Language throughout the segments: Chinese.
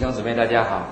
兄姊妹大家好。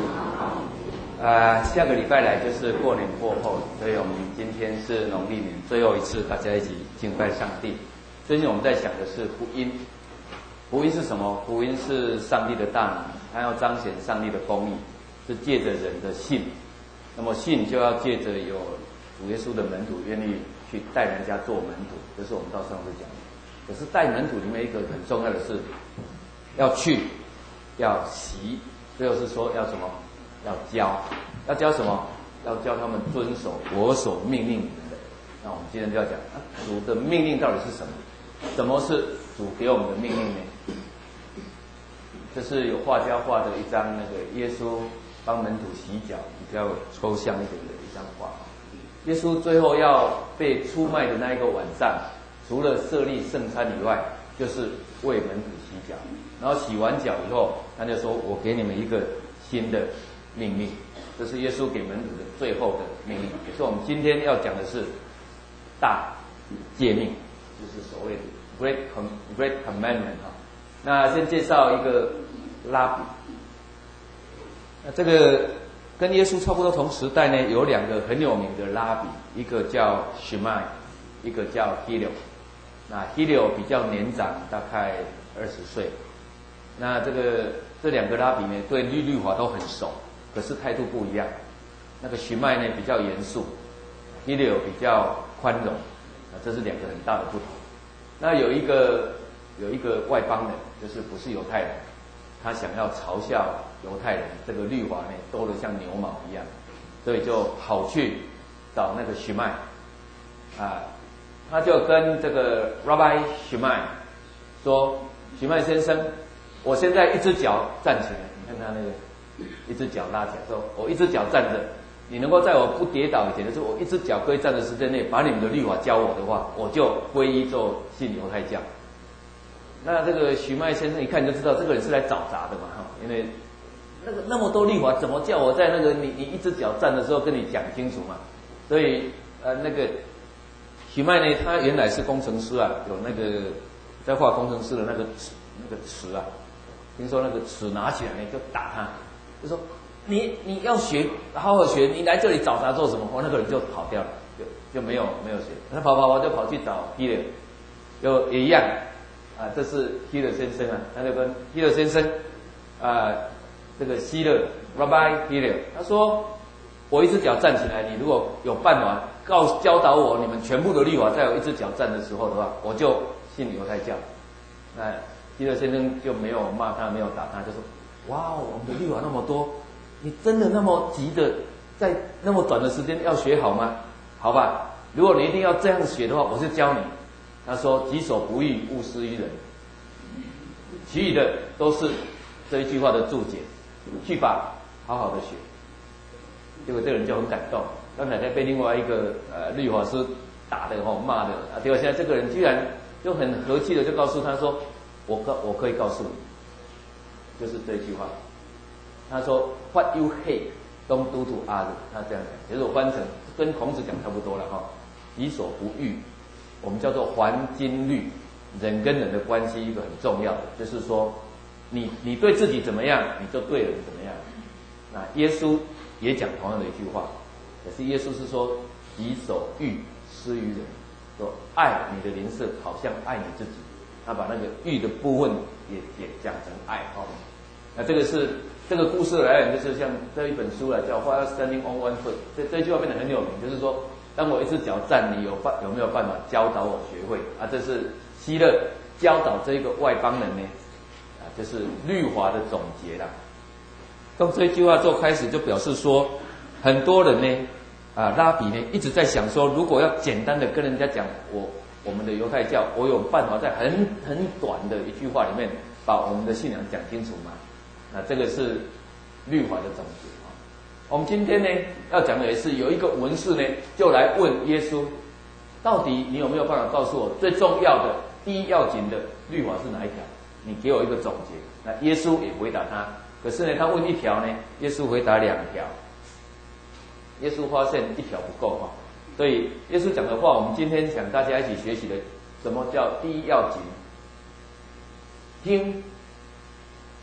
下个礼拜来就是过年过后，所以我们今天是农历年最后一次大家一起敬拜上帝。最近我们在想的是福音，福音是什么？福音是上帝的大能，他要彰显上帝的公义，是借着人的信。那么信就要借着有主耶稣的门徒愿意去带人家做门徒，这是我们到上次讲的。可是带门徒里面一个很重要的是要去，要习，最后是说要什么？要教，要教什么？要教他们遵守我所命令你们的。那我们今天就要讲主的命令到底是什么？什么是主给我们的命令呢？这是有画家画的一张那个耶稣帮门徒洗脚，比较抽象一点的一张画。耶稣最后要被出卖的那一个晚上，除了设立圣餐以外，就是为门徒洗脚。然后洗完脚以后，他就说：“我给你们一个新的命令。”这是耶稣给门徒的最后的命令，也是我们今天要讲的是大诫命，就是所谓的 Great Commandment 哈。那先介绍一个拉比。那这个跟耶稣差不多同时代呢，有两个很有名的拉比，一个叫 Shammai， 一个叫 Hillel。那 Hillel 比较年长，大概20岁。那这两个拉比呢，对律法都很熟，可是态度不一样。那个许麦呢比较严肃，Hillel 比较宽容，这是两个很大的不同。那有一个外邦人，就是不是犹太人，他想要嘲笑犹太人，这个律法呢多得像牛毛一样，所以就跑去找那个许麦，他就跟这个 Rabbi Shammai 说：“许麦先生，我现在一只脚站起来，你看他那个一只脚拉起来，说我一只脚站着，你能够在我不跌倒以前，就是我一只脚可以站的时间内，把你们的律法教我的话，我就皈依做信犹太教。”那这个许麦先生一看就知道这个人是来找茬的嘛，因为那么多律法，怎么叫我在那个你一只脚站的时候跟你讲清楚嘛？所以那个许麦呢，他原来是工程师啊，有那个在画工程师的那个尺啊。听说那个尺拿起来呢，就打他，就说你要学，好好学，你来这里找茬做什么？那个人就跑掉了，就没有学。他跑就跑去找希勒，也一样这是希勒先生啊，他就跟希勒先生这个希勒 Rabbi Hillel， 他说我一只脚站起来，你如果有办法教导我你们全部的律法，在我一只脚站的时候的话，我就信犹太教。那希勒先生就没有骂他，没有打他，就说：“哇，我们的律法那么多，你真的那么急的在那么短的时间要学好吗？好吧，如果你一定要这样学的话，我就教你。”他说：“己所不欲，勿施于人。”其余的都是这一句话的注解，去吧，好好的学。结果这个人就很感动，刚才被另外一个律法师打的骂的结果现在这个人居然就很和气的就告诉他说：“我可以告诉你，就是这句话。”他说 ：“What you hate, don't do to others。”他这样讲，其实我翻成跟孔子讲差不多了哈。己所不欲，我们叫做还经律，人跟人的关系一个很重要的，就是说，你对自己怎么样，你就对人怎么样。那耶稣也讲同样的一句话，可是耶稣是说：“己所欲，施于人。”说爱你的邻舍，好像爱你自己。他把那个欲的部分也讲成爱那这个故事来源，就是像这一本书来叫《While Standing on One Foot》，这句话变得很有名，就是说，当我一只脚站，你有没有办法教导我学会这是希勒教导这个外邦人呢这是律法的总结啦。从这句话做开始，就表示说，很多人呢拉比呢一直在想说，如果要简单的跟人家讲我们的犹太教，我有办法在很短的一句话里面把我们的信仰讲清楚吗？这个是律法的总结我们今天呢要讲的也是有一个文士呢就来问耶稣，到底你有没有办法告诉我最重要的第一要紧的律法是哪一条？你给我一个总结。那耶稣也回答他，可是呢他问一条呢，耶稣回答2条。耶稣发现1条不够所以耶稣讲的话，我们今天想大家一起学习的，什么叫第一要紧？听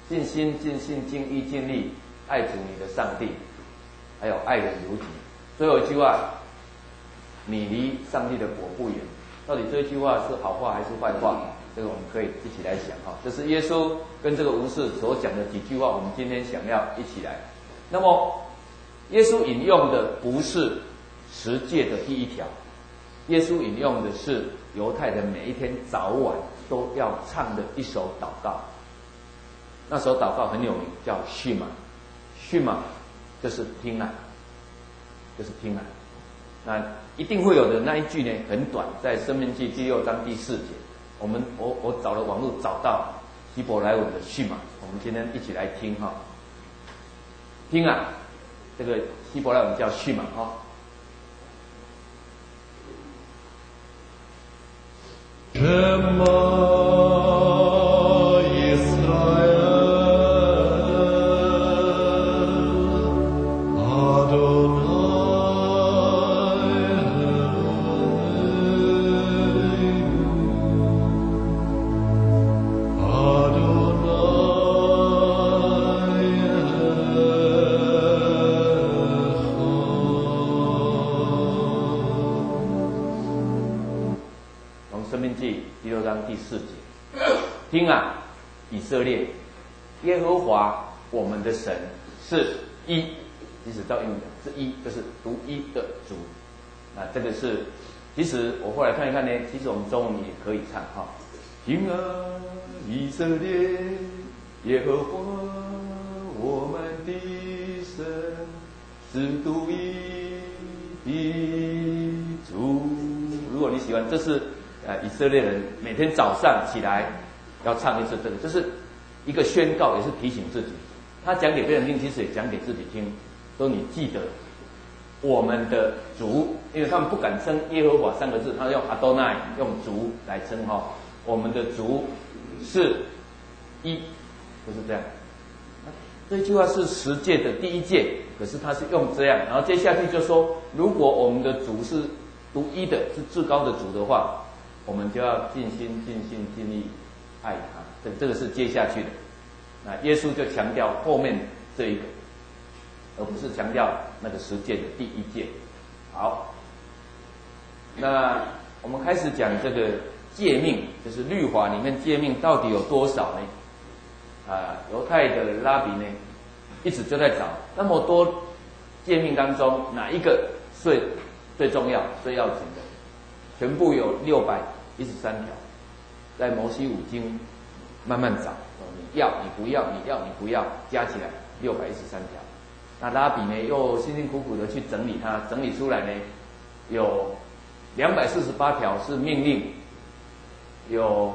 尽心、尽性、尽意、尽力爱主你的上帝，还有爱人如己。最后一句话，你离上帝的国不远。到底这句话是好话还是坏话？这个我们可以一起来想哈。这是耶稣跟这个文士所讲的几句话，我们今天想要一起来。那么，耶稣引用的不是十诫的第一条，耶稣引用的是犹太人每一天早晚都要唱的一首祷告。那首祷告很有名，叫续玛。续玛就是听啊，就是听啊。那一定会有的那一句呢，很短，在《申命记》第6章第4节。我找了网络找到希伯来文的续玛，我们今天一起来听哈。听啊，这个希伯来文叫续玛哈。听啊，以色列，耶和华我们的神是一，即使照英文讲是一，就是独一的主。那这个是，其实我后来看一看呢，其实我们中文也可以唱哈。听啊，以色列，耶和华我们的神是独一的主。如果你喜欢，这是以色列人每天早上起来要唱一次这个，这是一个宣告，也是提醒自己。他讲给别人听，其实也讲给自己听。说你记得我们的主，因为他们不敢称耶和华3个字，他用 Adonai 用主来称哈。我们的主是一，就是这样。这句话是10诫的第1诫，可是他是用这样，然后接下去就说，如果我们的主是独一的，是至高的主的话，我们就要尽心、尽性、尽力爱他。这个是接下去的。那耶稣就强调后面这一个，而不是强调那个10诫的第1诫。好，那我们开始讲这个诫命，就是律法里面诫命到底有多少呢？犹太的拉比呢，一直就在找那么多诫命当中哪一个最重要、最要紧的，全部有613条，在摩西五经慢慢找，你要你不要，你要你不要，加起来613条。那拉比呢又辛辛苦苦的去整理它，整理出来呢有248条是命令，有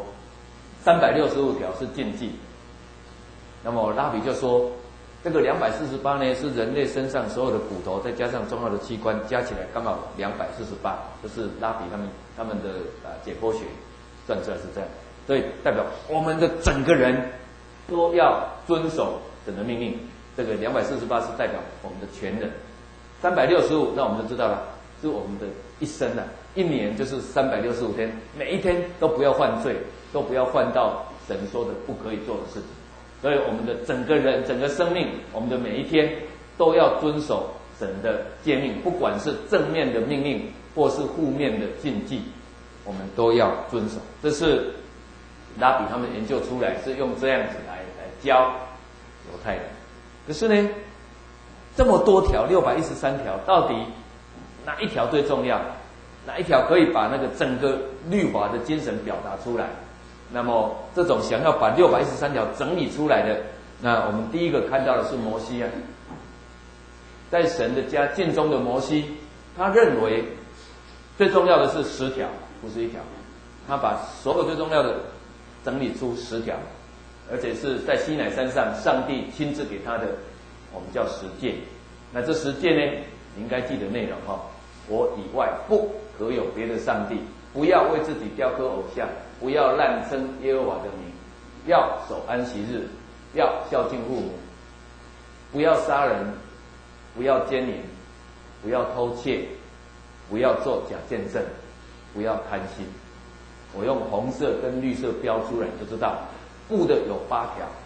365条是禁忌。那么拉比就说，这个248呢是人类身上所有的骨头，再加上重要的器官加起来刚好248，这是拉比他们的解剖学算出来是这样，所以代表我们的整个人都要遵守神的命令。这个248是代表我们的全人，365那我们就知道了，是我们的一生啊，一年就是365天，每一天都不要犯罪，都不要犯到神说的不可以做的事情。所以我们的整个人、整个生命，我们的每一天都要遵守神的诫命，不管是正面的命令或是负面的禁忌，我们都要遵守。这是拉比他们研究出来，是用这样子来教犹太人。可是呢，这么多条613条，到底哪一条最重要？哪一条可以把那个整个律法的精神表达出来？那么这种想要把613条整理出来的，那我们第一个看到的是摩西啊，在神的家建中的摩西，他认为最重要的是10条，不是1条。他把所有最重要的整理出10条，而且是在西乃山上上帝亲自给他的，我们叫10诫。那这10诫呢，你应该记得内容哈。我以外不可有别的上帝，不要为自己雕刻偶像，不要滥称耶和华的名，要守安息日，要孝敬父母，不要杀人，不要奸淫，不要偷窃，不要做假见证，不要贪心。我用红色跟绿色标出来，你就知道，布的有8条，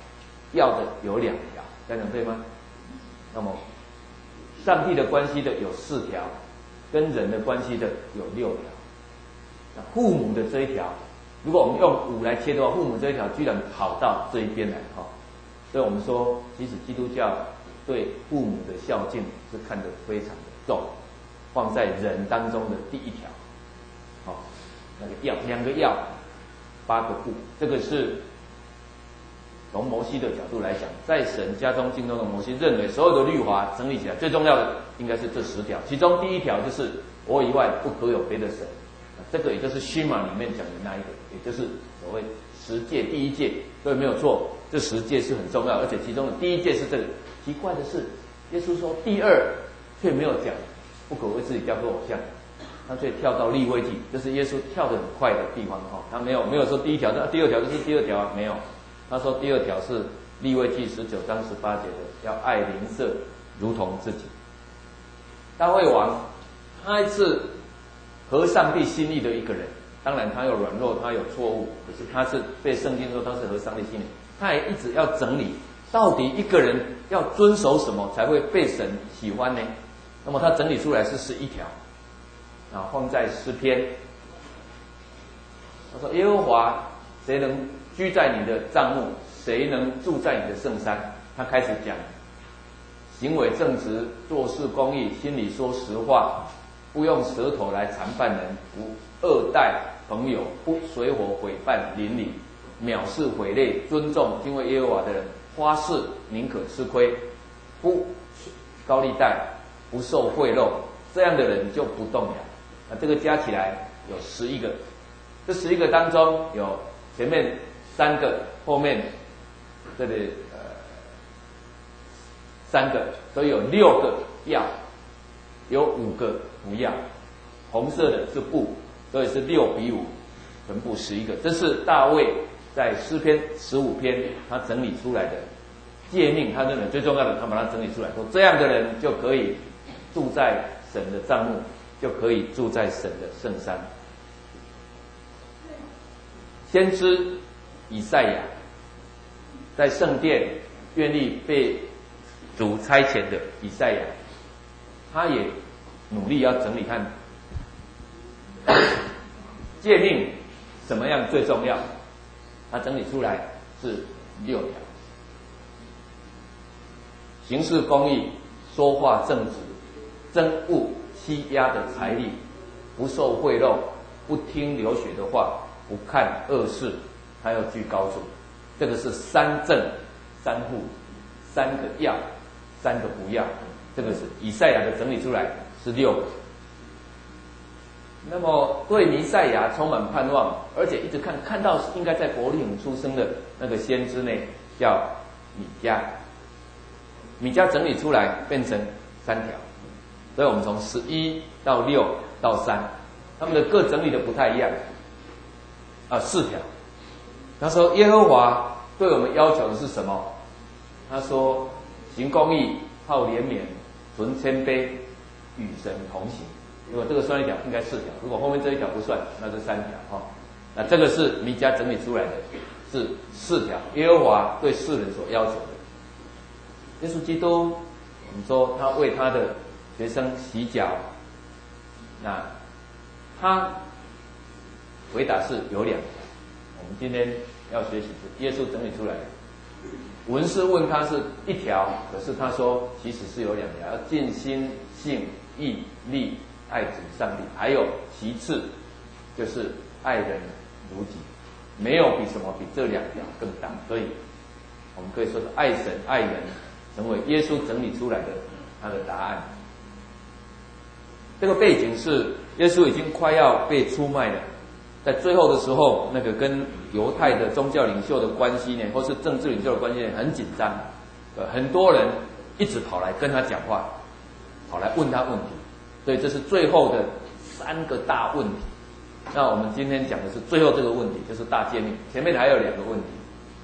要的有2条，这样讲对吗？那么上帝的关系的有4条，跟人的关系的有6条。那父母的这一条，如果我们用5来切的话，父母这一条居然跑到这一边来哈。所以我们说，其实基督教对父母的孝敬是看得非常的重，放在人当中的第1条。好，那个要2个要，8个不，这个是从摩西的角度来讲，在神家中敬重的摩西认为，所有的律法整理起来最重要的应该是这10条，其中第1条就是我以外不可有别的神，这个也就是须玛里面讲的那一个，也就是所谓10诫第1诫，所以没有错，这10诫是很重要，而且其中的第1诫是这个。奇怪的是，耶稣说第2却没有讲不可为自己雕刻偶像，他却跳到利未记，这是耶稣跳得很快的地方哈，他没有说第1条，那第2条就是第2条啊，没有。他说第2条是利未记19章18节的，要爱邻舍如同自己。大卫王他是合上帝心意的一个人，当然他有软弱，他有错误，可是他是被圣经说他是合上帝心意，他也一直要整理到底一个人要遵守什么才会被神喜欢呢？那么他整理出来是11条啊，放在诗篇。他说耶和华谁能居在你的帐幕，谁能住在你的圣山？他开始讲行为正直，做事公义，心里说实话，不用舌头来缠犯人，不恶待朋友，不随伙毁谤邻里，藐视毁类，尊重敬畏耶和华的人，花事宁可吃亏，不高利贷，不受贿赂，这样的人就不动摇。那这个加起来有11个，这11个当中有前面3个，后面这里3个，所以有6个要，有5个不要。红色的是不，所以是6比5，全部11个。这是大卫在诗篇15篇他整理出来的诫命，他认为最重要的，他把它整理出来，说这样的人就可以住在神的帐幕，就可以住在神的圣山。先知以赛亚在圣殿愿意被主差遣的以赛亚，他也努力要整理看诫命怎么样最重要，他整理出来是6条：行事公义，说话正直，憎恶欺压的财力，不受贿赂，不听流血的话，不看恶事，他要居高处。这个是3正3负，3个要，3个不要。这个是以赛亚的整理出来是6个。那么对弥赛亚充满盼望，而且一直看到应该在伯利恒出生的那个先知呢，叫米迦。米迦整理出来变成3条，所以我们从11到6到3，他们的各整理的不太一样，4条。他说耶和华对我们要求的是什么？他说行公义，好怜悯，存谦卑，与神同行。如果这个算1条，应该4条；如果后面这1条不算，那就3条哈。那这个是弥迦整理出来的，是4条。耶和华对世人所要求的。耶稣基督，我们说他为他的学生洗脚，那他回答是有2条。我们今天要学习是耶稣整理出来的。文士问他是1条，可是他说其实是有2条，要尽心、性、意、力爱主上帝，还有其次就是爱人如己，没有比这2条更大。所以我们可以说是爱神爱人成为耶稣整理出来的他的答案。这个背景是耶稣已经快要被出卖了，在最后的时候，那个跟犹太的宗教领袖的关系呢，或是政治领袖的关系呢，很紧张。很多人一直跑来跟他讲话，跑来问他问题，所以这是最后的3个大问题。那我们今天讲的是最后这个问题，就是大诫命。前面还有2个问题。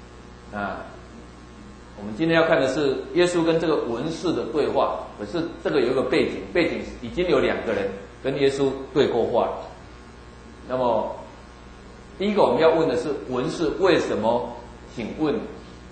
我们今天要看的是耶稣跟这个文士的对话，可是这个有一个背景，已经有2个人跟耶稣对过话了。那么第一个我们要问的是文士为什么请问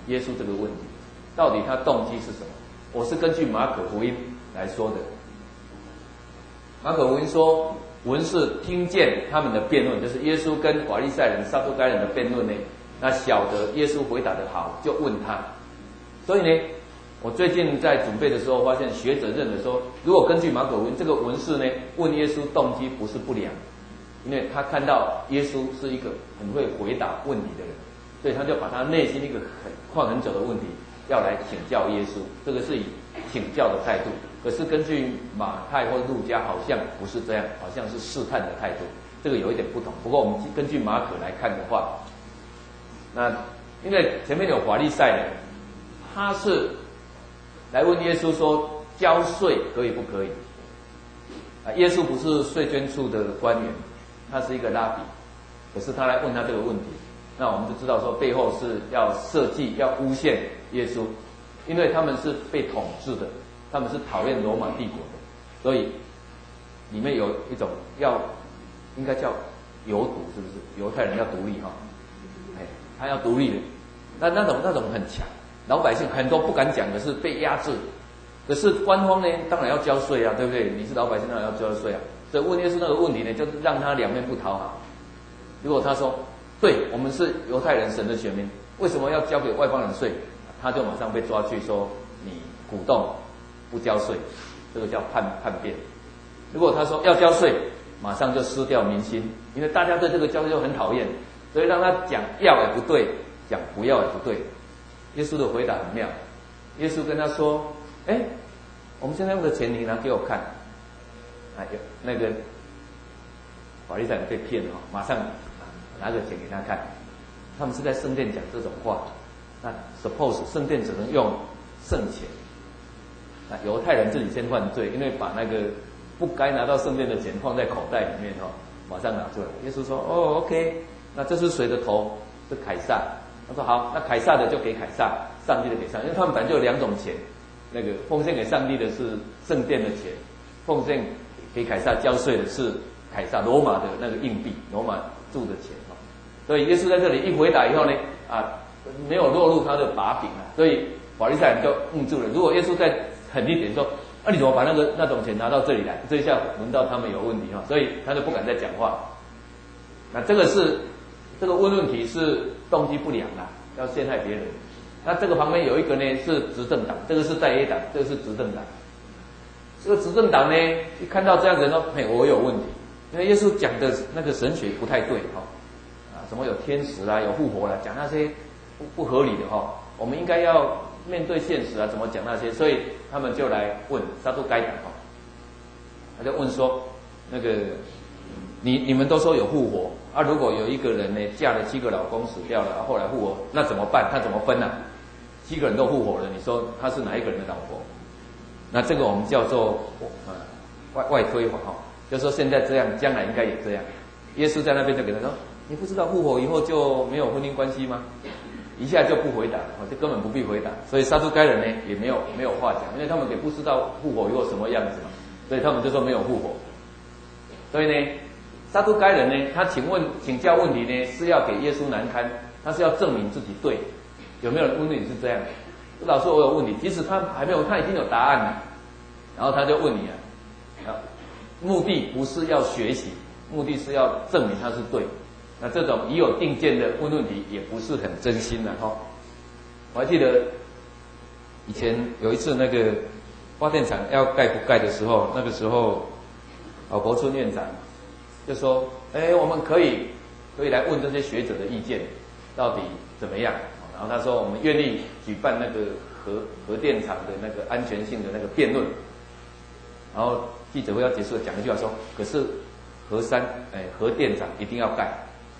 耶稣这个问题，到底他动机是什么？我是根据马可福音来说的。马可福音说，文士听见他们的辩论，就是耶稣跟法利赛人、撒都该人的辩论呢，那晓得耶稣回答的好，就问他。所以呢，我最近在准备的时候，发现学者认为说，如果根据马可福音，这个文士呢问耶稣动机不是不良，因为他看到耶稣是一个很会回答问题的人，所以他就把他内心一个困很久的问题要来请教耶稣，这个是以请教的态度。可是根据马太或路加好像不是这样，好像是试探的态度，这个有一点不同。不过我们根据马可来看的话，那因为前面有法利赛人，他是来问耶稣说交税可以不可以？耶稣不是税捐处的官员，他是一个拉比，可是他来问他这个问题，那我们就知道说背后是要设计要诬陷耶稣，因为他们是被统治的，他们是讨厌罗马帝国的，所以里面有一种应该叫犹独，是不是？犹太人要独立哈，他要独立的，那种很强，老百姓很多不敢讲的是被压制，可是官方呢当然要交税啊，对不对？你是老百姓当然要交税啊，所以问耶稣那个问题呢，就让他两面不讨好。如果他说对，我们是犹太人神的选民，为什么要交给外邦人税？他就马上被抓去说你鼓动不交税，这个叫叛变。如果他说要交税，马上就失掉民心，因为大家对这个交税就很讨厌，所以让他讲要也不对，讲不要也不对。耶稣的回答很妙，耶稣跟他说：“我们现在用的钱你拿给我看。”那个法利赛人被骗了，马上拿个钱给他看。他们是在圣殿讲这种话，那 suppose 圣殿只能用圣钱。那犹太人自己先犯罪，因为把那个不该拿到圣殿的钱放在口袋里面马上拿出来。耶稣说：“哦 ，OK， 那这是谁的头？是凯撒。”他说：“好，那凯撒的就给凯撒，上帝的给上帝。因为他们本来就有两种钱，那个奉献给上帝的是圣殿的钱，奉献给凯撒交税的是凯撒罗马的那个硬币，罗马铸的钱。所以耶稣在这里一回答以后呢，没有落入他的把柄啊，所以法利赛人就愣住了。如果耶稣再狠一点说，你怎么把那种钱拿到这里来？这一下轮到他们有问题所以他就不敢再讲话。那这个问题是动机不良啦，要陷害别人。那这个旁边有一个呢是执政党，这个是在野党，这个是执政党。这个执政党呢，一看到这样子说，我有问题，因为耶稣讲的那个神学不太对什么有天使啦，有复活啦，讲那些不合理的我们应该要面对现实怎么讲那些？所以他们就来问撒都该党他就问说，那个你们都说有复活如果有一个人呢嫁了7个老公死掉了，后来复活，那怎么办？他怎么分呢？7个人都复活了，你说他是哪一个人的老婆？那这个我们叫做外推法就是说现在这样，将来应该也这样。耶稣在那边就给他说，你不知道复活以后就没有婚姻关系吗？一下就不回答，就根本不必回答。所以撒都该人呢也没有话讲，因为他们也不知道复活以后什么样子嘛，所以他们就说没有复活。所以呢，撒都该人呢，他请教问题呢是要给耶稣难堪，他是要证明自己对。有没有人问你是这样？老师，我有问题，即使他还没有，他已经有答案了，然后他就问你目的不是要学习，目的是要证明他是对。那这种已有定见的问题也不是很真心的我还记得以前有一次那个发电厂要盖不盖的时候，那个时候国春院长就说，我们可以来问这些学者的意见，到底怎么样？然后他说我们愿意举办那个核电厂的那个安全性的那个辩论。然后记者会要结束讲一句话说，可是核电厂一定要盖。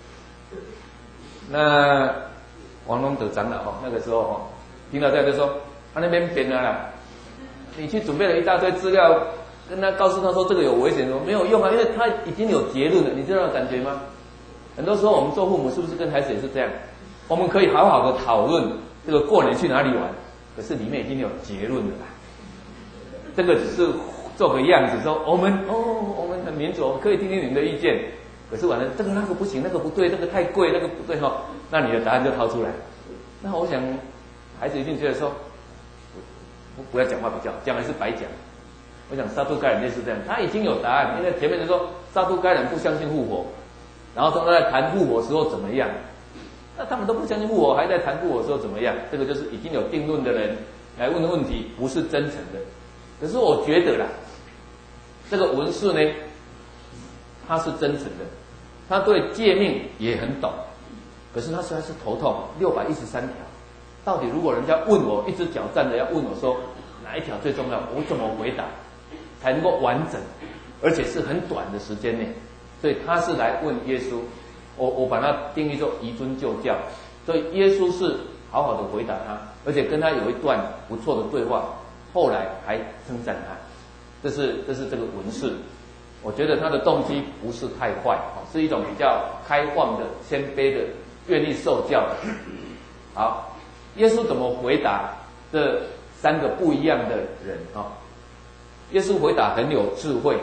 那王龙德长老那个时候听到这样就说，他那边编了啦，你去准备了一大堆资料，跟他告诉他说这个有危险，没有用因为他已经有结论了，你知道感觉吗？很多时候我们做父母是不是跟孩子也是这样？我们可以好好的讨论这个过年去哪里玩，可是里面已经有结论了啦。这个只是做个样子说我们很民主，可以听听你们的意见。可是完了，这个那个不行，那个不对，那个太贵，那个不对那你的答案就掏出来。那我想孩子一定觉得说，不要讲话比较，讲还是白讲。我想撒都该人类似这样，他已经有答案，因为前面就说撒都该人不相信复活，然后说他在谈复活时候怎么样，那他们都不相信复活，还在谈复活时候怎么样？这个就是已经有定论的人来问的问题，不是真诚的。可是我觉得啦，这个文士呢，他是真诚的，他对诫命也很懂，可是他实在是头痛，613条，到底如果人家问我，一只脚站着要问我说哪一条最重要，我怎么回答才能够完整，而且是很短的时间内？所以他是来问耶稣，我把它定义作移遵就教，所以耶稣是好好的回答他，而且跟他有一段不错的对话，后来还称赞他。这是这个文士，我觉得他的动机不是太坏，是一种比较开放的、谦卑的、愿意受教的。好，耶稣怎么回答这3个不一样的人啊？耶稣回答很有智慧。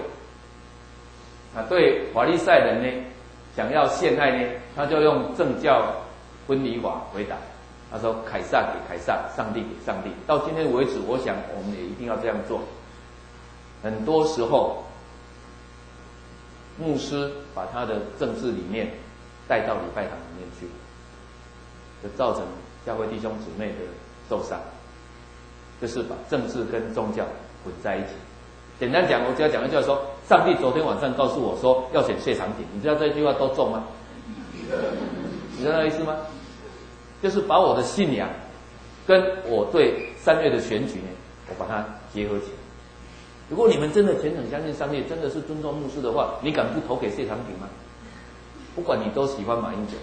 对法利赛人呢，想要陷害呢，他就用政教分离法回答。他说：“凯撒给凯撒，上帝给上帝。”到今天为止，我想我们也一定要这样做。很多时候，牧师把他的政治理念带到礼拜堂里面去，就造成教会弟兄姊妹的受伤，就是把政治跟宗教混在一起。简单讲，我只要讲一句说：上帝昨天晚上告诉我说要选谢长廷，你知道这句话多重吗？你知道那意思吗？就是把我的信仰跟我对3月的选举呢，我把它结合起来。如果你们真的虔诚相信上帝，真的是尊重牧师的话，你敢不投给谢长廷吗？不管你都喜欢马英九。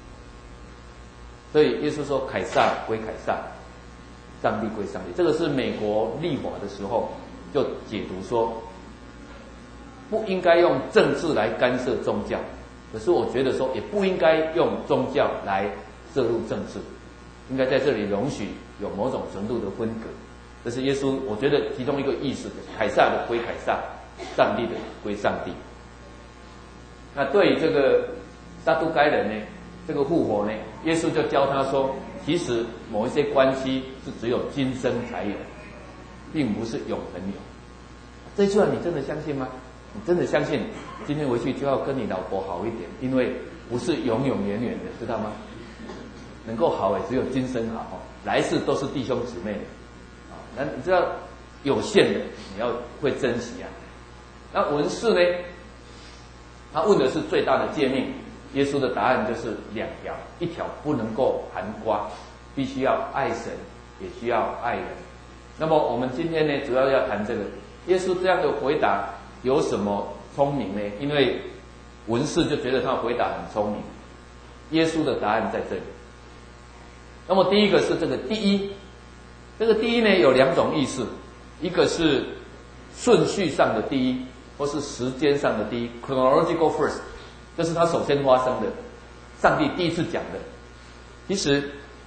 所以耶稣说：凯撒归凯撒，上帝归上帝。这个是美国立法的时候就解读说，不应该用政治来干涉宗教，可是我觉得说也不应该用宗教来涉入政治，应该在这里容许有某种程度的分隔。这是耶稣我觉得其中一个意思，凯撒的归凯撒，上帝的归上帝。那对于这个撒都该人呢，这个复活呢，耶稣就教他说，其实某一些关系是只有今生才有，并不是永恒有。这句话你真的相信吗？你真的相信今天回去就要跟你老婆好一点，因为不是永永远远的，知道吗？能够好只有今生好，来世都是弟兄姊妹的。那你知道有限的你要会珍惜啊。那文士呢，他问的是最大的诫命，耶稣的答案就是2条，一条不能够含瓜，必须要爱神，也需要爱人。那么我们今天呢，主要要谈这个耶稣这样的回答有什么聪明呢？因为文士就觉得他回答很聪明，耶稣的答案在这里。那么第一个是这个第一，这个第一呢有2种意思，一个是顺序上的第一，或是时间上的第一 （chronological first）， 这是他首先发生的，上帝第一次讲的。其实，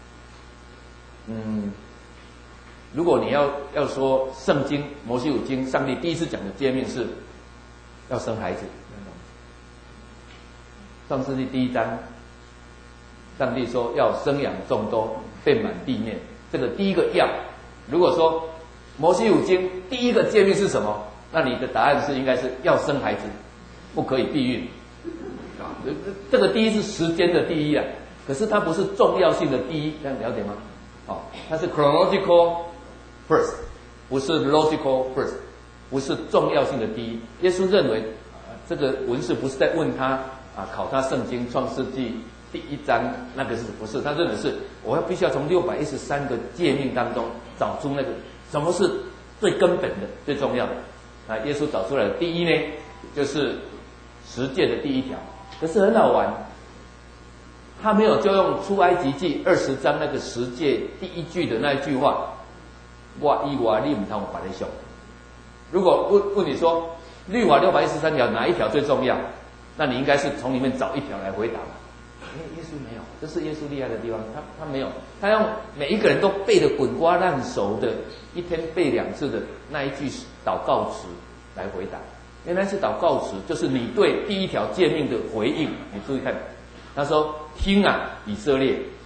如果你要说圣经摩西五经，上帝第一次讲的诫命是要生孩子。创世纪第1章，上帝说要生养众多，遍满地面。这个第一个要，如果说摩西五经第一个诫命是什么，那你的答案是应该是要生孩子，不可以避孕。这个第一是时间的第一啊，可是它不是重要性的第一，这样了解吗？它是 chronological first， 不是 logical first， 不是重要性的第一。耶稣认为，这个文士不是在问他考他圣经创世纪第1章那个是不是？他认为是我必须要从613个诫命当中找出那个什么是最根本的、最重要的。耶稣找出来的第一呢，就是十诫的第1条。可是很好玩，他没有就用出埃及记20章那个十诫第1句的那一句话，我以我你不通把你想。如果问你说律法613条哪一条最重要，那你应该是从里面找一条来回答吧。耶稣没有，这是耶稣厉害的地方，他没有，他用每一个人都背得滚瓜烂熟的，一天背2次的那一句祷告词来回答。原来是祷告词，就是你对第1条诫命的回应。你注意看，他说：“听啊，以色列，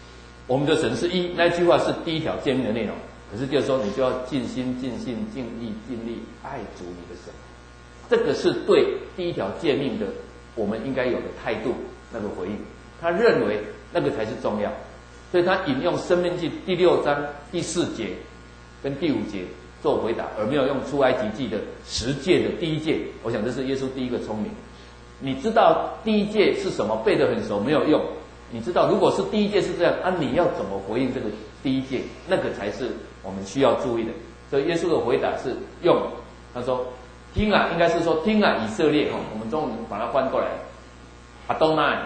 我们的神是一，那句话是第一条诫命的内容。可是就是说，你就要尽心、尽性、尽意、尽力爱主你的神，这个是对第一条诫命的我们应该有的态度，那个回应。他认为那个才是重要，所以他引用《申命记》第6章第4节跟第5节做回答，而没有用出埃及记的10诫的第1诫。我想这是耶稣第一个聪明。你知道第1诫是什么，背得很熟没有用。你知道如果是第1诫是这样啊，你要怎么回应这个第1诫？那个才是我们需要注意的。所以耶稣的回答是用他说听啊，应该是说听啊以色列，我们中文把它翻过来，阿东奈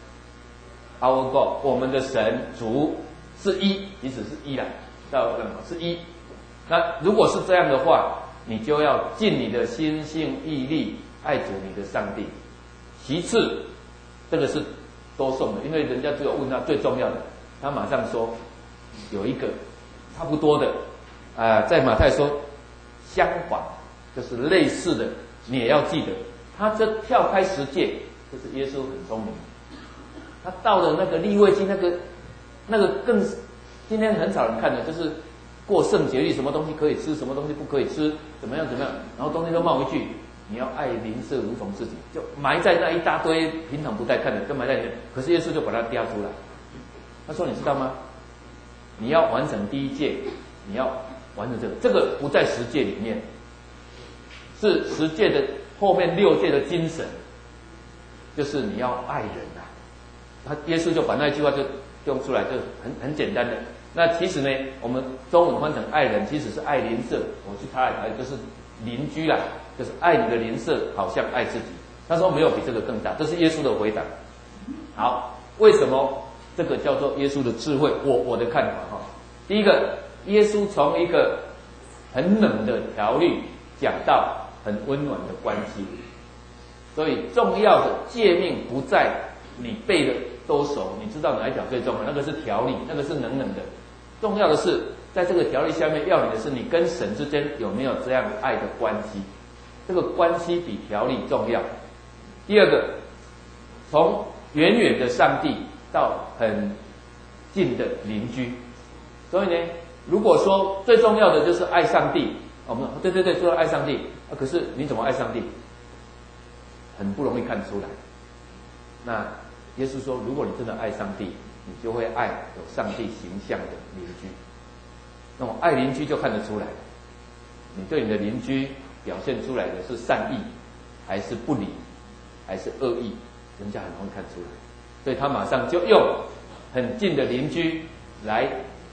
Our God， 我们的神主是一，即使是一啦，到是一。那如果是这样的话，你就要尽你的心性毅力爱主你的上帝。其次，这个是多送的，因为人家只有问他最重要的，他马上说有一个差不多的，在马太说相反，就是类似的，你也要记得。他这跳开10诫，就是耶稣很聪明。他到了那个利未记，那个更今天很少人看的，就是过圣节律，什么东西可以吃，什么东西不可以吃，怎么样，然后中间都冒一句，你要爱邻舍如同自己，就埋在那一大堆平常不带看的，就埋在里面。可是耶稣就把它叼出来，他说：“你知道吗？你要完成第1诫，你要完成这个不在10诫里面，是10诫的后面6诫的精神，就是你要爱人啊。”耶稣就把那句话就用出来，就很简单的。那其实呢，我们中文翻成爱人，其实是爱邻舍。我去查一查，就是邻居啦，就是爱你的邻舍，好像爱自己。他说没有比这个更大，这是耶稣的回答。好，为什么这个叫做耶稣的智慧？我的看法哈，第一个，耶稣从一个很冷的条律讲到很温暖的关系，所以重要的诫命不在你背的都熟，你知道哪一条最重要？那个是条例，那个是冷冷的。重要的是，在这个条例下面要你的是，你跟神之间有没有这样爱的关系？这个关系比条例重要。第二个，从远远的上帝到很近的邻居。所以呢，如果说最重要的就是爱上帝，我们对，说爱上帝，可是你怎么爱上帝？很不容易看出来。那耶稣说，如果你真的爱上帝，你就会爱有上帝形象的邻居。那么爱邻居就看得出来，你对你的邻居表现出来的是善意，还是不理，还是恶意，人家很容易看出来。所以他马上就用很近的邻居来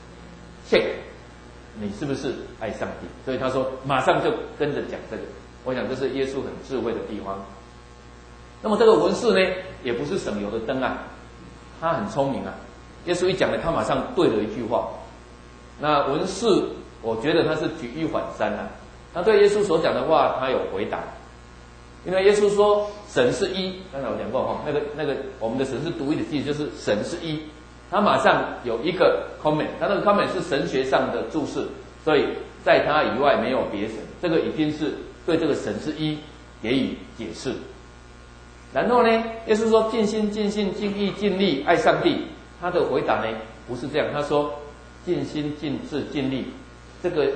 check 你是不是爱上帝。所以他说马上就跟着讲这个。我想这是耶稣很智慧的地方。那么这个文士呢，也不是省油的灯啊，他很聪明啊。耶稣一讲呢，他马上对了一句话。那文士，我觉得他是举一反三啊。他对耶稣所讲的话，他有回答。因为耶稣说神是一，刚才我讲过哈，那个我们的神是独一的，意思就是神是一。他马上有一个 comment， 他那个 comment 是神学上的注释，所以在他以外没有别神，这个已经是对这个神是一给予解释。然后呢，耶稣说尽心、尽性、尽意、尽力爱上帝。他的回答呢不是这样，他说尽心、尽智、尽力，这个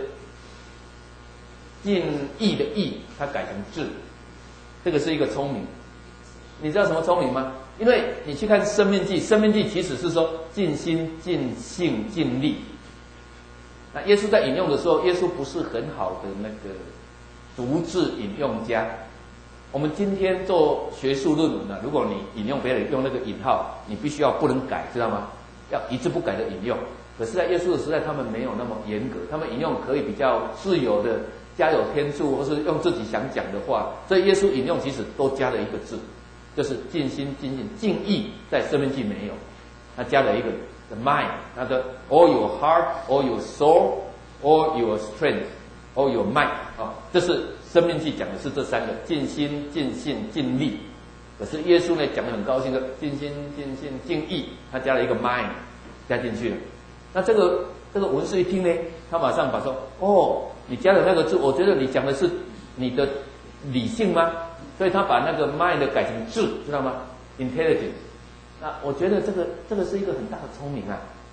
尽意的意，他改成智，这个是一个聪明。你知道什么聪明吗？因为你去看申命记，申命记其实是说尽心、尽性、尽力。那耶稣在引用的时候，耶稣不是很好的那个独自引用家。我们今天做学术论文呢，如果你引用别人用那个引号，你必须要不能改，知道吗？要一字不改的引用。可是在耶稣的时代，他们没有那么严格，他们引用可以比较自由的加有天助，或是用自己想讲的话。所以耶稣引用其实都加了一个字，就是尽心、尽性、尽意，在申命记没有，他加了一个 the mind， 他的 all your heart, all your soul, all your strength, all your might 啊，这是申命记讲的是这三个：尽心、尽性、尽力。可是耶稣呢讲得很高兴的，尽心、尽性、尽意，他加了一个 mind 加进去了。那这个文士一听呢，他马上把说：哦，你加的那个字，我觉得你讲的是你的理性吗？所以他把那个 mind 改成智，知道吗 ？intelligence。那我觉得这个是一个很大的聪明啊。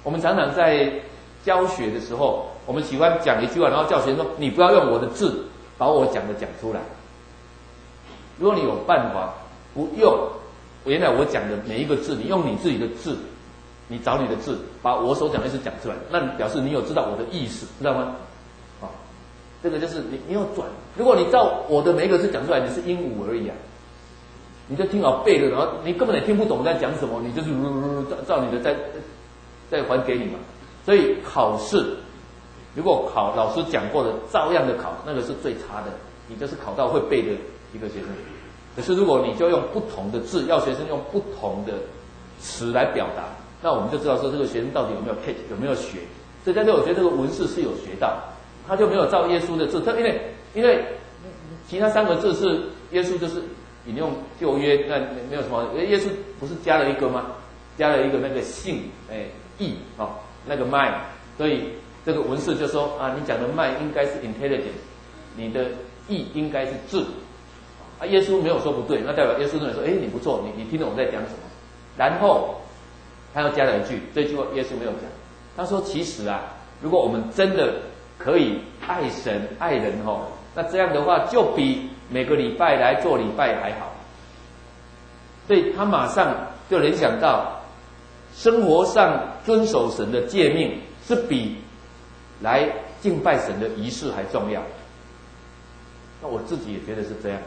我们常常在教学的时候，我们喜欢讲一句话，然后叫学生说：“你不要用我的字把我讲的讲出来。”如果你有办法不用原来我讲的每一个字，你用你自己的字，你找你的字，把我所讲的意思讲出来，那你表示你有知道我的意思，知道吗？啊，这个就是你要转。如果你照我的每一个字讲出来，你是鹦鹉而已啊，你就听好背的，然后你根本也听不懂我在讲什么，你就是照你的再还给你嘛。所以考试，如果考老师讲过的照样的考，那个是最差的，你就是考到会背的一个学生。可是如果你就用不同的字，要学生用不同的词来表达，那我们就知道说这个学生到底有没有 catch， 有没有学。所以在这我觉得这个文士是有学到，他就没有照耶稣的字，他因为其他三个字是耶稣就是引用旧约，那没有什么，耶稣不是加了一个吗？加了一个那个信，义那个 mind， 所以这个文士就说啊，你讲的 mind 应该是 intelligence， 你的义应该是智。啊，耶稣没有说不对，那代表耶稣认为说，你不错，你听懂我在讲什么。然后他又加了一句，这句话耶稣没有讲，他说其实啊，如果我们真的可以爱神爱人那这样的话就比每个礼拜来做礼拜还好。所以他马上就联想到生活上遵守神的诫命是比来敬拜神的仪式还重要。那我自己也觉得是这样。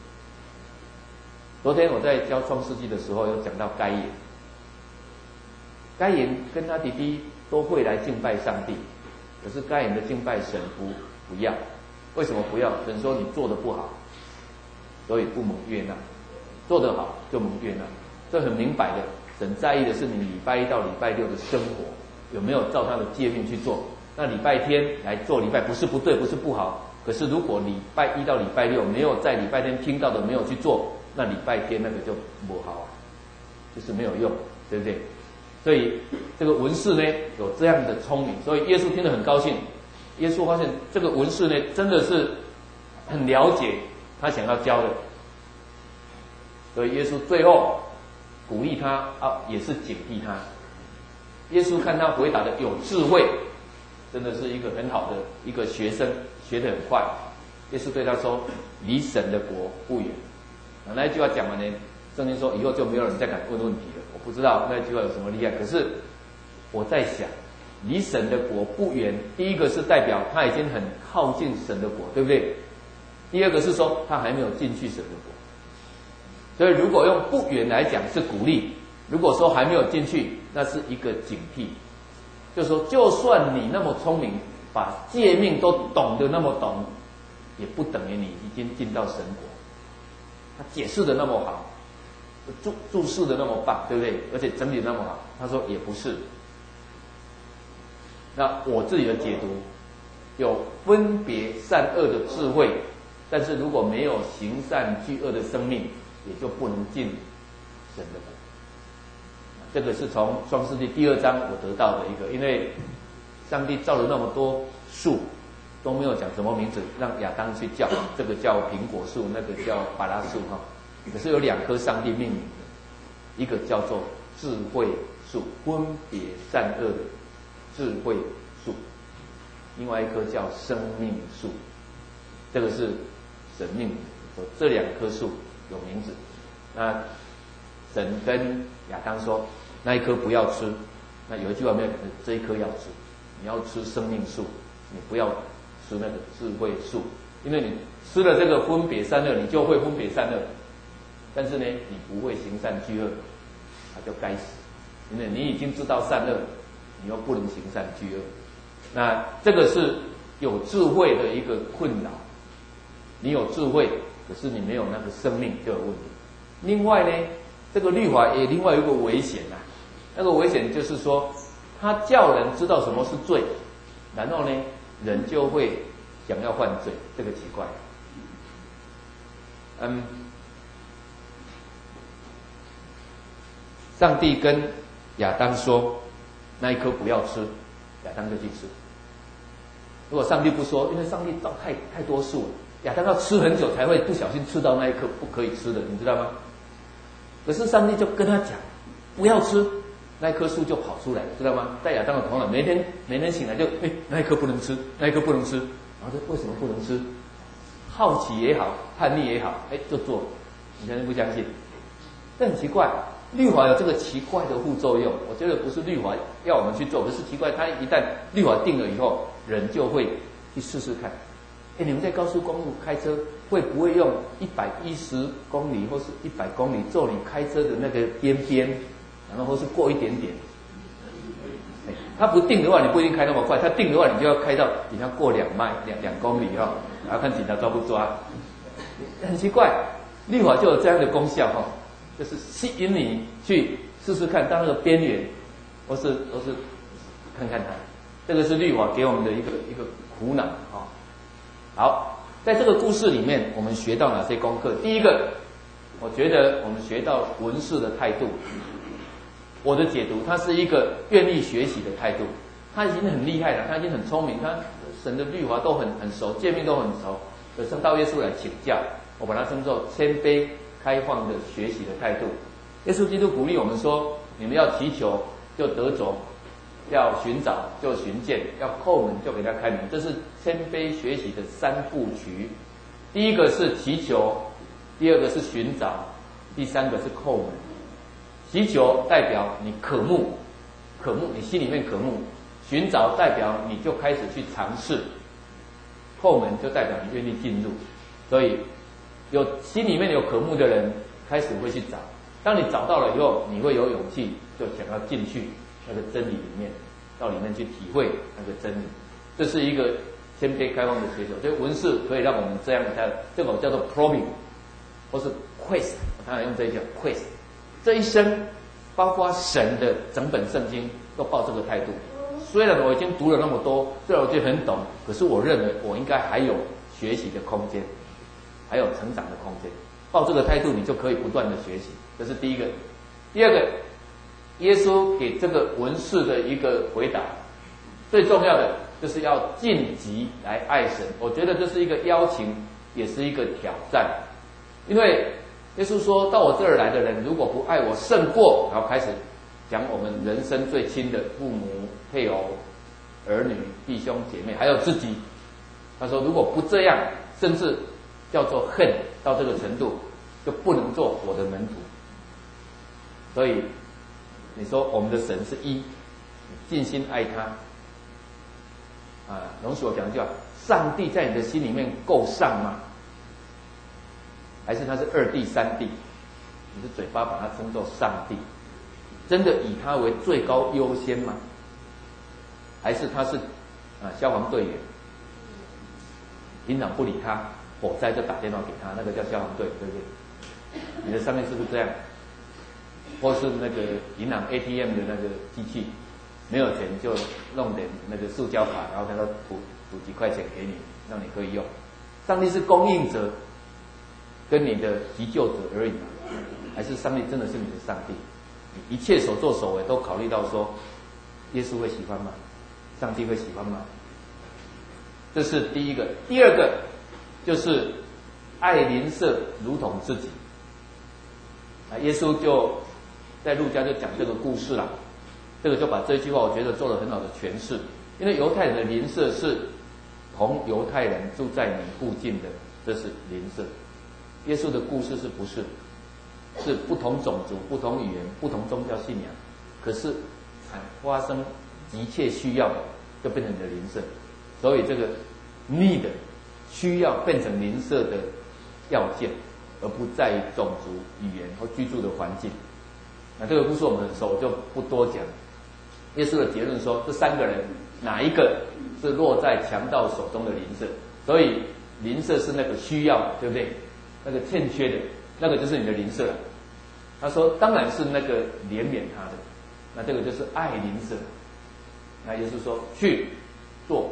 昨天我在教创世纪的时候有讲到该隐，该隐跟他弟弟都会来敬拜上帝，可是该隐的敬拜神不要，为什么不要？神说你做得不好，所以不蒙悦纳；做得好就蒙悦纳。这很明摆的，神在意的是你礼拜一到礼拜六的生活有没有照他的诫命去做。那礼拜天来做礼拜不是不对，不是不好，可是如果礼拜一到礼拜六没有在礼拜天听到的没有去做，那礼拜天那个就不好啊，就是没有用，对不对？所以这个文士呢有这样的聪明，所以耶稣听得很高兴。耶稣发现这个文士呢真的是很了解他想要教的，所以耶稣最后鼓励他也是警惕他。耶稣看他回答的有智慧，真的是一个很好的一个学生，学得很快。耶稣对他说：“离神的国不远。”那一句话讲完呢，圣经说以后就没有人再敢问问题了。我不知道那句话有什么厉害，可是我在想，离神的国不远，第一个是代表他已经很靠近神的国，对不对？第二个是说他还没有进去神的国。所以如果用不远来讲是鼓励，如果说还没有进去，那是一个警惕。就是说就算你那么聪明，把诫命都懂得那么懂，也不等于你已经进到神国。他解释的那么好，注释的那么棒，对不对？而且整理的那么好，他说也不是。那我自己的解读，有分别善恶的智慧，但是如果没有行善惧恶的生命，也就不能进神的国。这个是从创世纪第2章我得到的一个，因为上帝造了那么多树，都没有讲什么名字让亚当去叫，这个叫苹果树，那个叫巴拉树可是有2棵上帝命名的，一个叫做智慧树，分别善恶的智慧树，另外一棵叫生命树，这个是神命名的，这2棵树有名字。那神跟亚当说那一棵不要吃，那有一句话没有讲，这一棵要吃，你要吃生命树，你不要吃那个智慧树，因为你吃了这个分别善恶，你就会分别善恶，但是呢你不会行善惧恶，那就该死，因为你已经知道善恶，你又不能行善惧恶。那这个是有智慧的一个困扰，你有智慧，可是你没有那个生命就有问题。另外呢，这个律法也另外有一个危险那个危险就是说，它叫人知道什么是罪，然后呢人就会想要犯罪，这个奇怪。上帝跟亚当说那一棵不要吃，亚当就去吃。如果上帝不说，因为上帝造太多树了，亚当要吃很久才会不小心吃到那一棵不可以吃的，你知道吗？可是上帝就跟他讲不要吃， 那一棵树就跑出来了，知道吗？在亚当的头脑，每天醒来就，那一棵不能吃，那一棵不能吃。然后说为什么不能吃？好奇也好，叛逆也好，就做了。你相信不相信？这很奇怪，律法有这个奇怪的副作用。我觉得不是律法要我们去做，可是奇怪，它一旦律法定了以后，人就会去试试看。你们在高速公路开车，会不会用110公里或是100公里做你开车的那个边边，然后或是过一点点？他不定的话，你不一定开那么快；他定的话，你就要开到你要过2公里哈，然后看警察抓不抓。很奇怪，律法就有这样的功效哈，就是吸引你去试试看到那个边缘，或是看看它。这个是律法给我们的一个苦恼啊。好，在这个故事里面，我们学到哪些功课？第一个，我觉得我们学到文士的态度。我的解读，他是一个愿意学习的态度。他已经很厉害了，他已经很聪明，他神的律法都很熟，诫命都很熟，就向到耶稣来请教。我把它称作谦卑、开放的学习的态度。耶稣基督鼓励我们说：你们要祈求就得着，要寻找就寻见，要叩门就给他开门。这是谦卑学习的3部曲。第一个是祈求，第二个是寻找，第3个是叩门。祈求代表你渴慕，你心里面渴慕；寻找代表你就开始去尝试；叩门就代表你愿意进入。所以，心里面有渴慕的人，开始会去找。当你找到了以后，你会有勇气，就想要进去那个真理里面，到里面去体会那个真理。这是一个谦卑开放的学手。所以文士可以让我们这样的，这种叫做 probing， 或是 quest， 我常常用这一叫 quest。这一生，包括神的整本圣经，都抱这个态度。虽然我已经读了那么多，虽然我就很懂，可是我认为我应该还有学习的空间，还有成长的空间。抱这个态度，你就可以不断的学习。这是第一个。第二个，耶稣给这个文士的一个回答，最重要的就是要尽极来爱神。我觉得这是一个邀请，也是一个挑战，因为耶稣说到我这儿来的人，如果不爱我胜过，然后开始讲我们人生最亲的父母、配偶、儿女、弟兄姐妹，还有自己。他说如果不这样，甚至叫做恨到这个程度，就不能做我的门徒。所以你说我们的神是一，你尽心爱他容许我讲一句话，上帝在你的心里面够上吗？还是他是2弟、3弟？你的嘴巴把他称作上帝，真的以他为最高优先吗？还是他是消防队员，平常不理他，火灾就打电话给他，那个叫消防队，对不对？你的上面是不是这样？或是那个银行 ATM 的那个机器，没有钱就弄点那个塑胶卡，然后他说补几块钱给你，让你可以用。上帝是供应者，跟你的急救者而已，还是上帝真的是你的上帝？你一切所作所为都考虑到说，耶稣会喜欢吗？上帝会喜欢吗？这是第一个。第二个就是爱邻舍如同自己。耶稣就在路加就讲这个故事啦，这个就把这句话我觉得做了很好的诠释。因为犹太人的邻舍是同犹太人住在你附近的，这是邻舍。耶稣的故事是不是？是不同种族、不同语言、不同宗教信仰，可是发生急切需要的，就变成你的邻舍。所以这个 need 需要变成邻舍的要件，而不在于种族、语言或居住的环境。那这个故事我们很熟，我就不多讲。耶稣的结论说，这3个人哪一个是落在强盗手中的邻舍？所以邻舍是那个需要的，对不对？那个欠缺的，那个就是你的邻舍了。他说，当然是那个怜悯他的，那这个就是爱邻舍。那耶稣说，去做。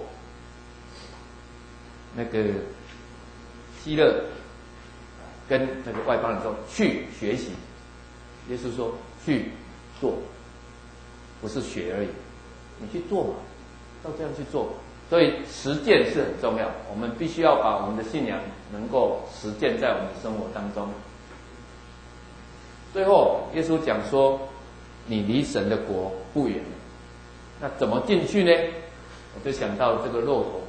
那个希勒跟那个外邦人说，去学习。耶稣说，去做，不是学而已，你去做嘛，要这样去做。所以实践是很重要，我们必须要把我们的信仰能够实践在我们的生活当中。最后，耶稣讲说， 你离神的国不远了。那怎么进去呢？我就想到这个骆驼，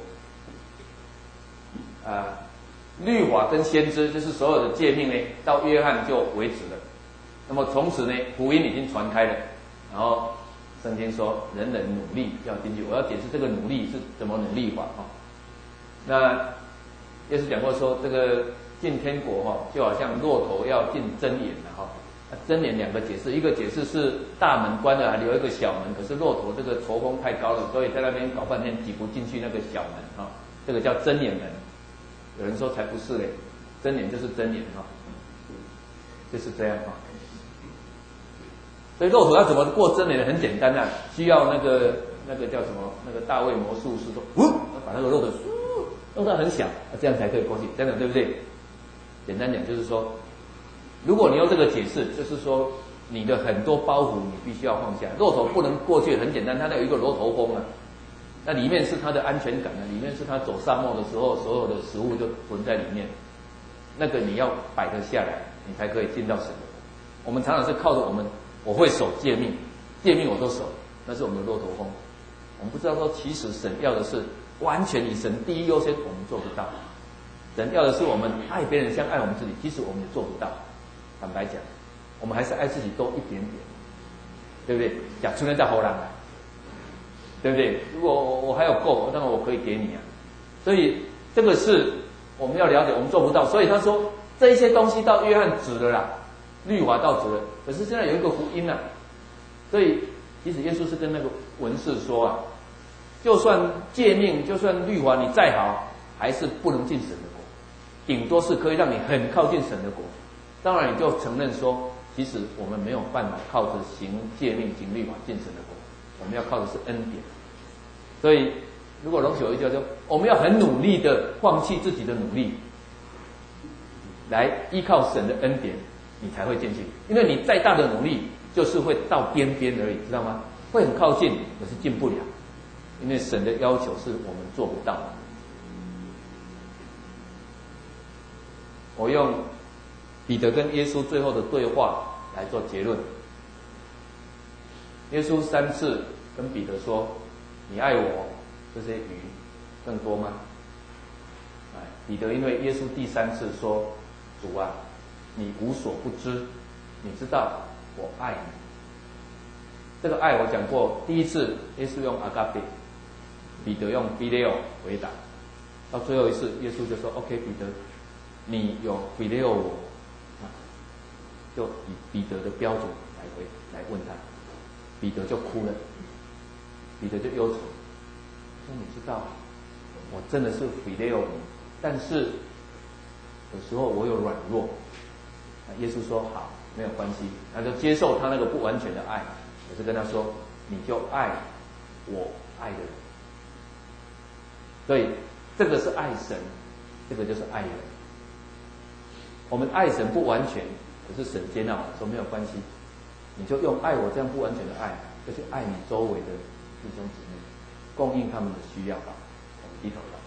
律法跟先知就是所有的诫命呢，到约翰就为止了。那么从此呢，福音已经传开了，然后圣经说人人努力要进去。我要解释这个努力是怎么努力法哈。那耶稣讲过说，这个进天国哈，就好像骆驼要进针眼了哈。针眼两个解释，一个解释是大门关了，还留一个小门，可是骆驼这个驼峰太高了，所以在那边搞半天挤不进去那个小门哈，这个叫针眼门。有人说才不是嘞，针眼就是针眼哈，就是这样哈。所以骆驼要怎么过针眼呢？很简单啊，需要那个叫什么？那个大卫魔术师说，把那个骆驼弄到很小，这样才可以过去，这样对不对？简单讲就是说，如果你用这个解释，就是说你的很多包袱你必须要放下。骆驼不能过去，很简单，它那有一个骆驼峰啊，那里面是它的安全感啊，里面是它走沙漠的时候所有的食物就存在里面，那个你要摆得下来，你才可以进到神的国。我们常常是靠着我会守诫命，诫命我都守，那是我们的骆驼峰。我们不知道说，其实神要的是完全以神第一优先，我们做不到。神要的是我们爱别人像爱我们自己，其实我们也做不到。坦白讲，我们还是爱自己多一点点，对不对？讲出来在后浪啊，对不对？如果我还有够，那么我可以给你啊。所以这个是我们要了解，我们做不到。所以他说这一些东西到约翰指了啦，律法到指了，可是现在有一个福音啊。所以其实耶稣是跟那个文士说啊，就算诫命，就算律法你再好，还是不能进神的国，顶多是可以让你很靠近神的国。当然，你就承认说，其实我们没有办法靠着行诫命、行律法进神的国，我们要靠的是恩典。所以，如果容许我一句话说，我们要很努力的放弃自己的努力，来依靠神的恩典，你才会进去。因为你再大的努力，就是会到边边而已，知道吗？会很靠近，可是进不了，因为神的要求是我们做不到的。我用彼得跟耶稣最后的对话来做结论。耶稣3次跟彼得说：“你爱我这些鱼更多吗？”彼得因为耶稣第3次说：“主啊，你无所不知，你知道我爱你。”这个爱我讲过，第一次耶稣用 agape， 彼得用 phileo 回答。到最后一次，耶稣就说 ：“OK， 彼得，你有 phileo 我。”就以彼得的标准来问他，彼得就哭了，彼得就忧愁，说：“你知道，我真的是 phileo 你，但是有时候我有软弱。”耶稣说：“好，没有关系。”他就接受他那个不完全的爱，可是跟他说：“你就爱我爱的人。”所以这个是爱神，这个就是爱人。我们爱神不完全。可是神接纳我说没有关系，你就用爱我这样不完全的爱，就去爱你周围的弟兄姊妹，供应他们的需要吧。我们低头祷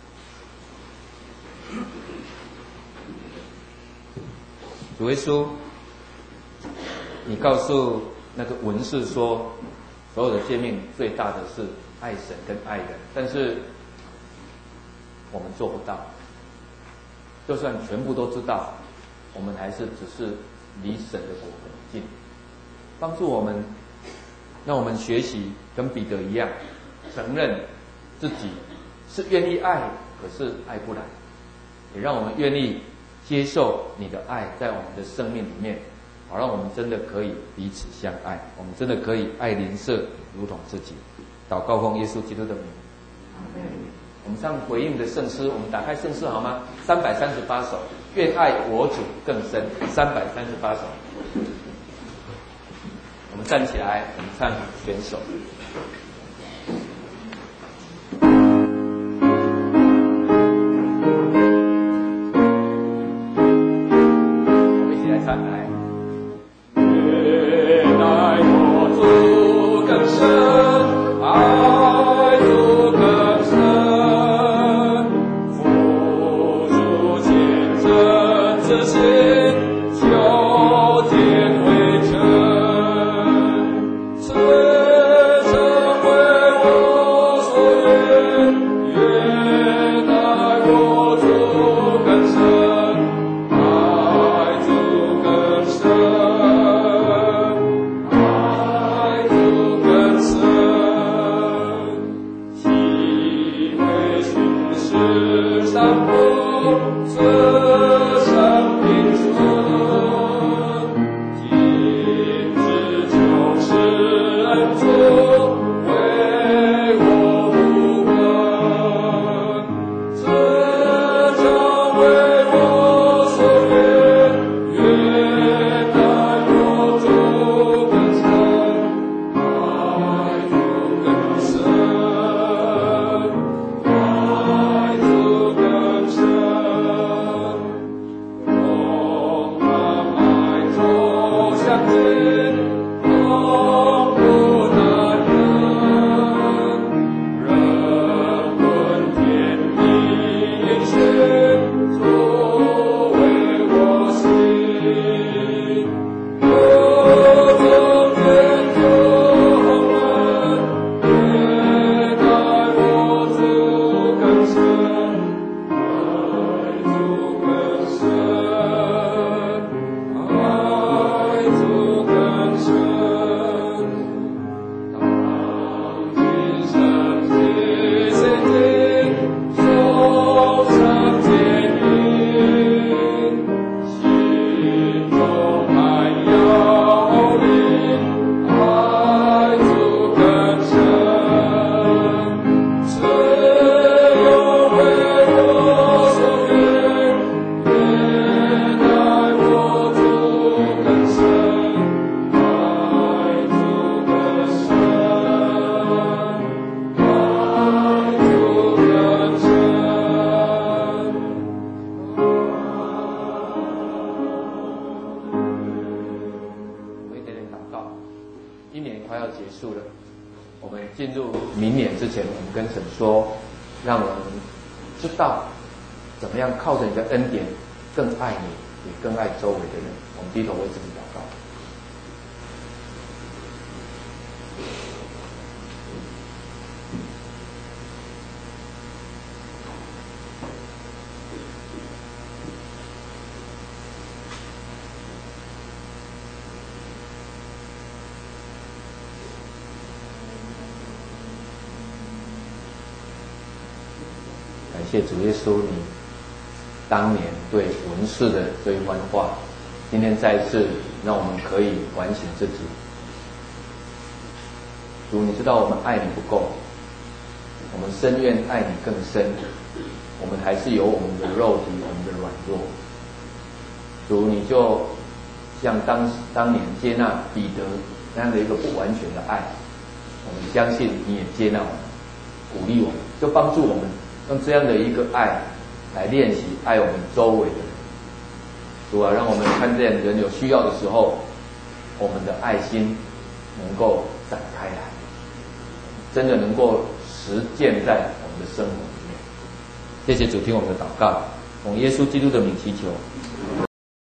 告。主耶稣，你告诉那个文士说，所有的诫命最大的是爱神跟爱人，但是我们做不到。就算全部都知道，我们还是只是离神的国很近。帮助我们，让我们学习跟彼得一样，承认自己是愿意爱，可是爱不来，也让我们愿意接受你的爱在我们的生命里面，好让我们真的可以彼此相爱，我们真的可以爱邻舍如同自己。祷告奉耶稣基督的名。我们唱回应的圣诗，我们打开圣诗好吗？338首，愿爱我主更深，338首。我们站起来，我们唱选手。我们一起来唱来。愿爱我主更深，爱主更深，付出虔诚之心，求天为真。 靠着你的恩典，更爱你，也更爱周围的人。我们低头为自己祷告。感谢主耶稣，你当年对文士的这一番话，今天再一次让我们可以反省自己。主，你知道我们爱你不够，我们深愿爱你更深，我们还是有我们的肉体，我们的软弱。主，你就像当年接纳彼得那样的一个不完全的爱，我们相信你也接纳我们，鼓励我们，就帮助我们用这样的一个爱来练习爱我们周围的人。主啊，让我们看见人有需要的时候，我们的爱心能够展开来，真的能够实践在我们的生活里面。谢谢主，听我们的祷告，奉耶稣基督的名祈求。